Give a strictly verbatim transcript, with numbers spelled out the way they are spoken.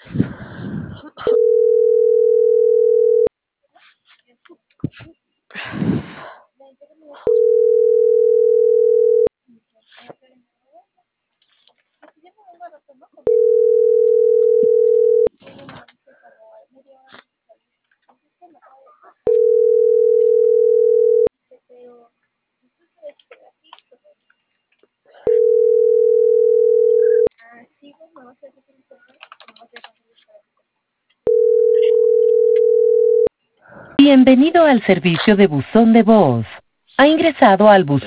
Bienvenido al servicio de buzón de voz. Ha ingresado al buzón